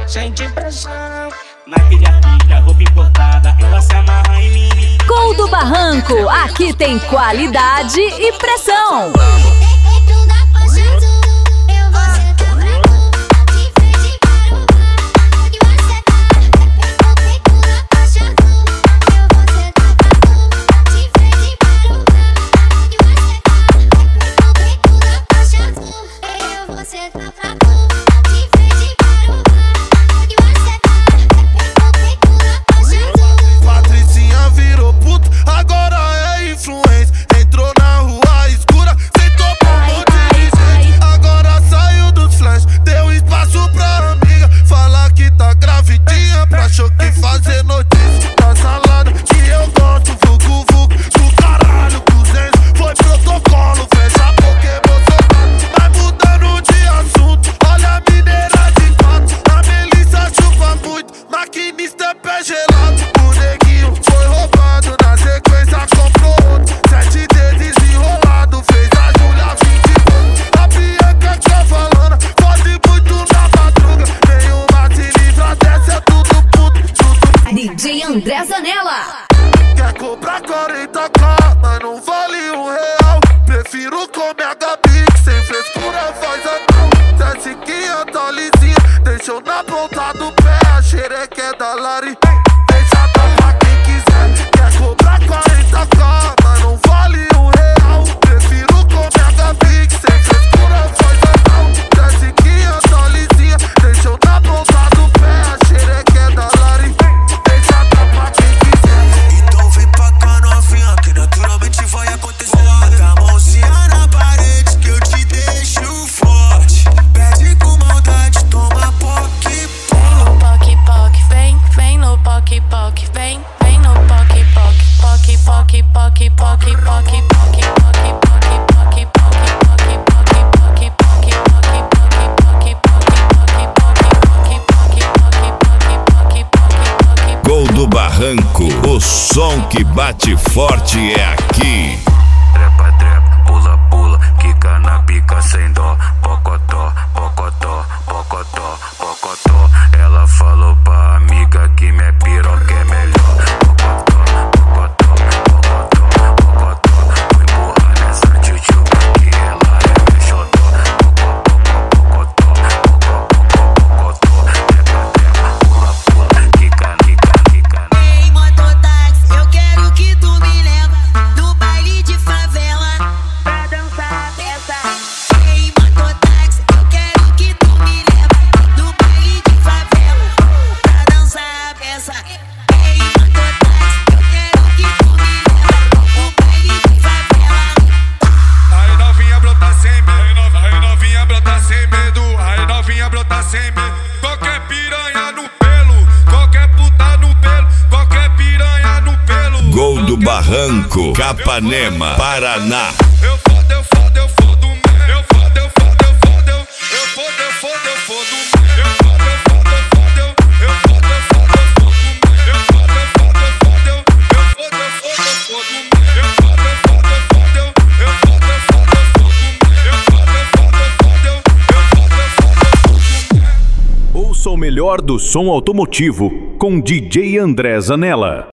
sente pressão. Na pilha, roupa importada, ela se amarra em mim. Gol do Barranco, aqui tem qualidade e pressão. Patricinha virou puta, agora é influência. Entrou na rua escura, sentou pro dirigente. Agora saiu dos flash, deu espaço pra amiga. Fala que tá gravidinha, pra choque fazer notícia. Tá salada que eu gosto, vucu vucu. Do caralho, 200, foi protocolo. Fecha a boca, emocionado. Vai mudando de assunto, olha a mineira de quatro. A Melissa chupa muito, maquinista é pé gelado. O neguinho foi roubado, na sequência comprou outro. 7 dedos enrolado, fez a Júlia 20 pontos. A Bianca cavalana, fode muito na madruga. Nenhuma se livra dessa, é tudo puto, tudo. DJ André Zanella. Quer cobrar 40k, mas não vale R$1. Prefiro comer a Gabi, que sem frescura faz anão. Desce que eu tô lisinho, deixou na ponta do pé. A xereca é da Lari, deixa dar pra quem quiser. Quer cobrar 40k, mas não vale R$1. Prefiro comer a Gabi, que sem frescura faz anão. Desce que eu tô lisinho, deixou na ponta do pé. A xereca é da Lari, deixa dar pra quem quiser. Então vem pra cá novinha, que naturalmente vai acontecer. Bota a mãozinha na parede que eu te deixo forte. Pede com maldade, toma poque. Vem no poque poque, vem no poque poque, vem no poque poque, poque poque poque poque poque poque poque poque poque poque poque poque poque poque poque poque poque poque. Gol do Barranco, o som que bate forte é aqui. Trepa, trepa, pula, pula, quica na pica sem dó. Pocotó, pocotó, pocotó, pocotó. Ela falou pra amiga que minha piroca é melhor. Pocotó, pocotó, pocotó, pocotó. Vou empurrar nessa tchutchuca que ela é meu xodó. Pocotó, pocotó, pocotó. Trepa, trepa, pula, pula, quica, quica, quica. Ei, mototáxi, eu quero que tu me leva no baile de favela pra dançar essa. Ei, mototáxi, eu quero que tu me leva no baile de favela pra dançar essa. Ei, mototáxi, eu quero que tu me leva no baile de favela. Aí novinha brota sem medo, aí novinha brota sem medo, aí novinha brota sem medo. Qualquer piranha no pelo, qualquer puta no pelo, qualquer piranha no pelo. Gol do Barranco, Capanema, Paraná. Eu fodo, eu fodo, eu fodo mesmo. Eu fodo, eu fodo, eu fodo, eu fodo, eu fodo, eu fodo mesmo. Eu fodo, eu fodo, eu fodo, eu fodo, eu fodo, eu fodo mesmo. Eu fodo, eu fodo, eu fodo, eu fodo, eu fodo, eu fodo mesmo. Eu fodo, eu fodo, eu fodo, eu fodo, eu fodo, eu fodo mesmo. Eu fodo, eu fodo, eu fodo, eu fodo, eu fodo mesmo. Ouça o melhor do som automotivo com DJ André Zanella.